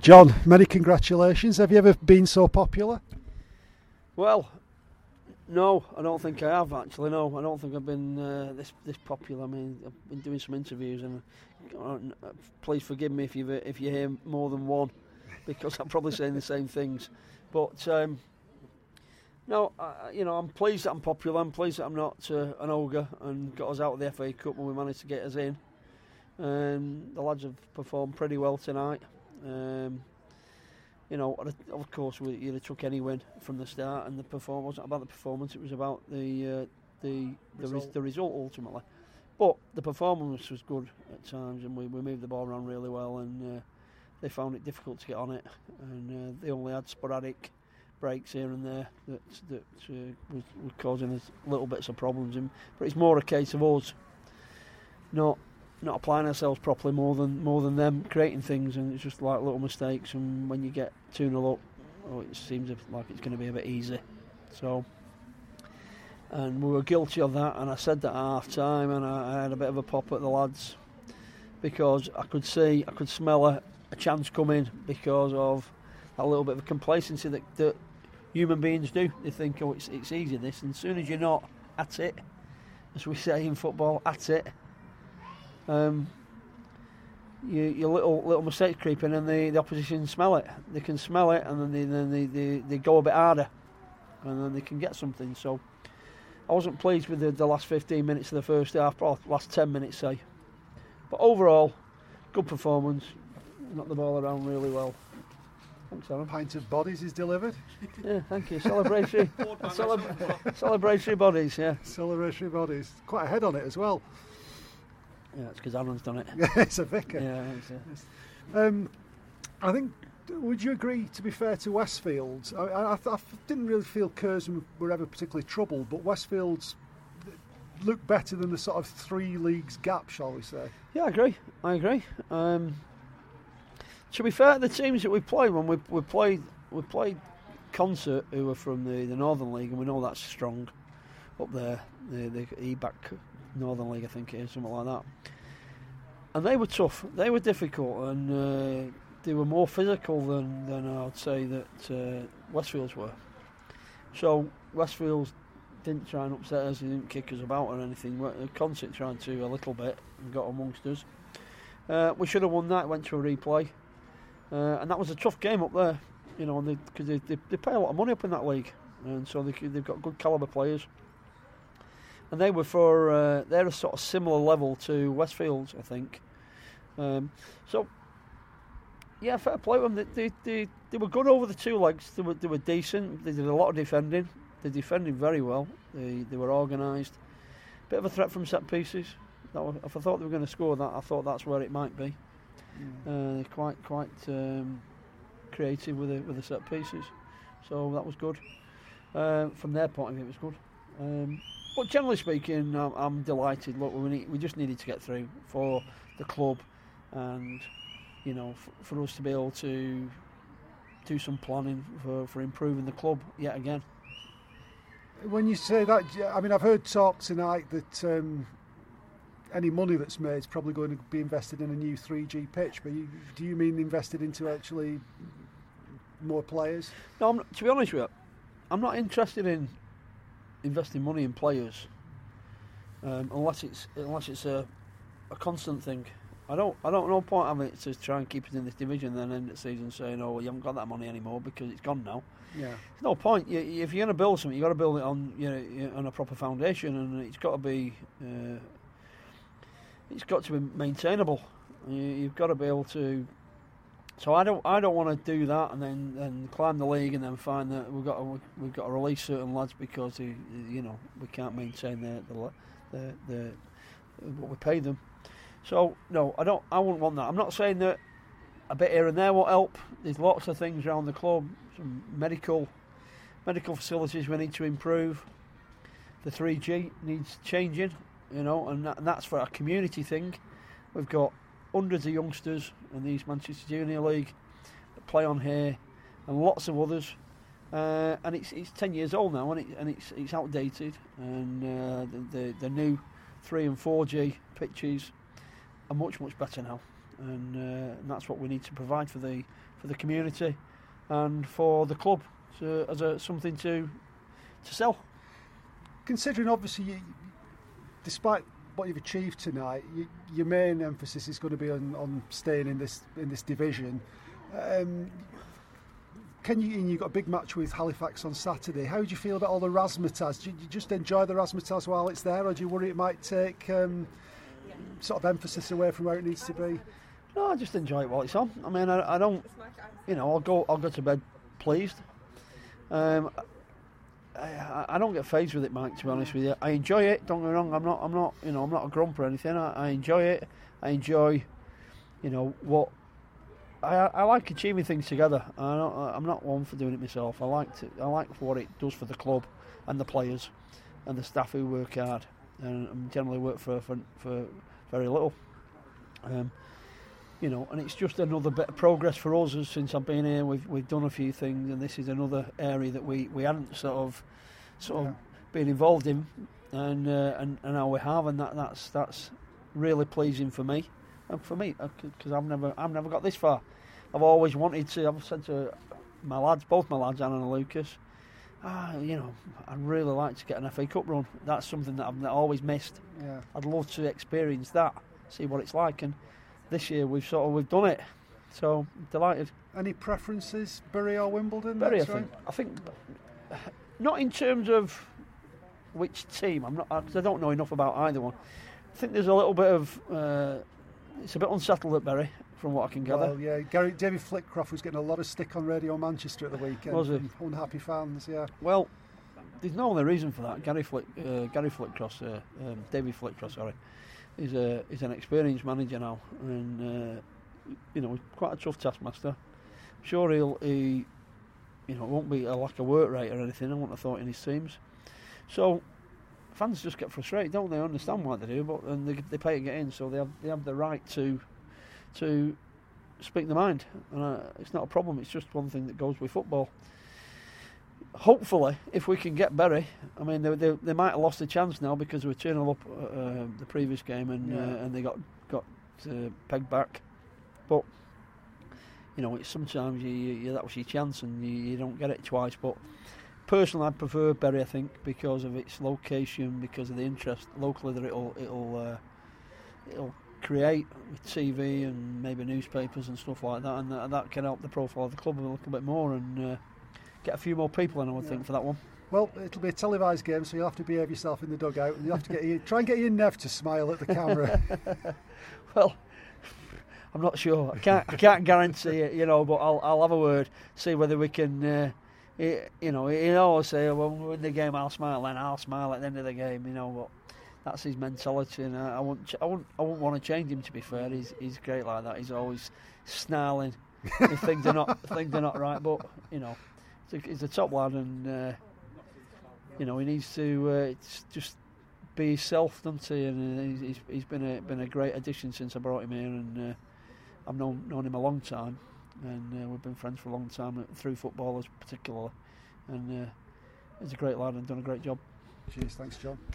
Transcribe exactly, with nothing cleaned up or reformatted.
John, many congratulations. Have you ever been so popular? Well, no, I don't think I have actually. No, I don't think I've been uh, this this popular. I mean, I've been doing some interviews, and uh, please forgive me if you if you hear more than one, because I'm probably saying the same things. But um, no, I, you know, I'm pleased that I'm popular. I'm pleased that I'm not uh, an ogre and got us out of the F A Cup when we managed to get us in. Um, the lads have performed pretty well tonight. Um, you know, of course, we you'd have took any win from the start, and the performance wasn't about the performance; it was about the uh, the the result. the result ultimately. But the performance was good at times, and we, we moved the ball around really well, and uh, they found it difficult to get on it, and uh, they only had sporadic breaks here and there that that uh, was, was causing us little bits of problems. In, but it's more a case of us not. not applying ourselves properly more than more than them creating things, and it's just like little mistakes, and when you get two nil up, oh, it seems like it's going to be a bit easy. So, and we were guilty of that, and I said that at half time, and I, I had a bit of a pop at the lads because I could see, I could smell a, a chance coming because of a little bit of a complacency that, that human beings do. They think, oh, it's, it's easy this, and as soon as you're not at it, as we say in football, at it, Um, you, your little little mistakes creeping, and the, the opposition smell it. They can smell it, and then they then they, they, they go a bit harder, and then they can get something. So I wasn't pleased with the, the last fifteen minutes of the first half, or last ten minutes, say. But overall, good performance. Knocked the ball around really well. Thanks, Aaron. Pint of bodies is delivered. Yeah, thank you. Celebratory, celebra- celebratory bodies. Yeah, celebratory bodies. Quite a head on it as well. Yeah, it's because Aaron's done it. Yeah, it's a vicar. Yeah, it's a... Um, I think. Would you agree? To be fair to Westfield, I, I, I didn't really feel Curzon were ever particularly troubled, but Westfield's looked better than the sort of three leagues gap, shall we say? Yeah, I agree. I agree. Um, to be fair to the teams that we played, when we we played we played Concert, who were from the, the Northern League, and we know that's strong up there. The the E B A C Northern League, I think it is, something like that. And they were tough. They were difficult, and uh, they were more physical than, than I'd say that uh, Westfields were. So Westfields didn't try and upset us. They didn't kick us about or anything. Concert tried to a little bit and got amongst us. Uh, we should have won that. Went to a replay, uh, and that was a tough game up there. You know, because they, they, they pay a lot of money up in that league, and so they, they've got good calibre players. And they were for uh, they're a sort of similar level to Westfields, I think. Um, so yeah, fair play to them. They, they they they were good over the two legs. They were they were decent. They did a lot of defending. They defended very well. They they were organised. Bit of a threat from set pieces. That was, if I thought they were going to score that, I thought that's where it might be. Mm. Uh, quite quite um, creative with the with the set pieces. So that was good. Uh, from their point of view, it was good. Um, But generally speaking, I'm, I'm delighted. Look, we need, we just needed to get through for the club, and you know, f- for us to be able to do some planning for, for improving the club yet again. When you say that, I mean, I've heard talk tonight that um, any money that's made is probably going to be invested in a new three G pitch. But you, do you mean invested into actually more players? No, I'm not, to be honest with you, I'm not interested in investing money in players um, unless it's unless it's a, a constant thing. I don't I don't no point having it to try and keep us in this division and then end the season saying, oh, well, you haven't got that money anymore because it's gone now. Yeah, there's no point. You, if you're going to build something, you've got to build it on you know on a proper foundation, and it's got to be uh, it's got to be maintainable. You, you've got to be able to. So I don't I don't want to do that and then, then climb the league and then find that we've got to, we've got to release certain lads because they, you know we can't maintain the the, the the what we pay them. So no, I don't. I wouldn't want that. I'm not saying that a bit here and there won't help. There's lots of things around the club. Some medical medical facilities we need to improve. The three G needs changing, you know, and, that, and that's for a community thing. We've got hundreds of youngsters in the East Manchester Junior League that play on here, and lots of others. Uh, and it's it's ten years old now, and it and it's it's outdated. And uh, the, the the new three and four G pitches are much much better now. and, uh, and that's what we need to provide for the for the community and for the club to, as a something to to sell. Considering obviously, you, despite what you've achieved tonight, you, your main emphasis is going to be on, on staying in this in this division. Um, Can you? And you've got a big match with Halifax on Saturday. How do you feel about all the razzmatazz? Do you, you just enjoy the razzmatazz while it's there, or do you worry it might take um, sort of emphasis away from where it needs to be? No, I just enjoy it while it's on. I mean, I, I don't, you know, I'll go, I'll go to bed pleased. Um, I, I don't get fazed with it, Mike. To be honest with you, I enjoy it. Don't get me wrong. I'm not, I'm not, you know, I'm not a grump or anything. I, I enjoy it. I enjoy, you know, what. I, I like achieving things together. I don't, I'm not one for doing it myself. I like to. I like what it does for the club and the players and the staff who work hard and, and generally work for, for for very little. Um, you know, and it's just another bit of progress for us. Since I've been here, we've we've done a few things, and this is another area that we, we hadn't sort of sort yeah. of been involved in, and uh, and and now we have, and that that's that's really pleasing for me. And for me, because I've never, I've never got this far. I've always wanted to. I've said to my lads, both my lads, Anna and Lucas, ah, you know, I'd really like to get an F A Cup run. That's something that I've always missed. Yeah. I'd love to experience that, see what it's like. And this year we've sort of we've done it. So delighted. Any preferences, Bury or Wimbledon? Bury, I next think. round? I think not in terms of which team. I'm not. Cause I don't know enough about either one. I think there's a little bit of. Uh, It's a bit unsettled at Bury, from what I can gather. Well, yeah, Gary, David Flitcroft was getting a lot of stick on Radio Manchester at the weekend. Was he? From unhappy fans, yeah. Well, there's no other reason for that. Gary Flick, uh, Gary Flitcroft, uh, um, David Flitcroft, sorry, is a is an experienced manager now, and uh, you know, quite a tough taskmaster. I'm sure he'll, he, you know, it won't be a lack of work rate or anything. I wouldn't have thought in his teams. So. Fans just get frustrated, don't they? Understand why they do, but and they, they pay to get in, so they have they have the right to to speak their mind, and uh, it's not a problem. It's just one thing that goes with football. Hopefully, if we can get Bury, I mean, they they, they might have lost a chance now because we were turning up uh, the previous game and yeah. uh, and they got got uh, pegged back, but you know, it's sometimes you, you that was your chance and you, you don't get it twice, but. Personally, I'd prefer Bury, I think, because of its location, because of the interest locally that it'll it'll uh, it'll create with T V and maybe newspapers and stuff like that, and that, that can help the profile of the club a little bit more and uh, get a few more people in, I would yeah. think, for that one. Well, it'll be a televised game, so you'll have to behave yourself in the dugout, and you have to get your, try and get your Nev to smile at the camera. Well, I'm not sure. I can't I can't guarantee it, you know, but I'll I'll have a word, see whether we can. Uh, He, you know, he always say, well, when we win the game, I'll smile, then I'll smile at the end of the game, you know, but that's his mentality, and I, I wouldn't, I wouldn't, I wouldn't want to change him, to be fair. He's he's great like that. He's always snarling if things are not things are not right, but, you know, he's a, he's a top lad, and, uh, you know, he needs to uh, just be himself, doesn't he? And he's, he's been a been a great addition since I brought him here, and uh, I've known known him a long time. And uh, we've been friends for a long time through footballers particularly, and uh, he's a great lad and done a great job. Cheers, thanks John.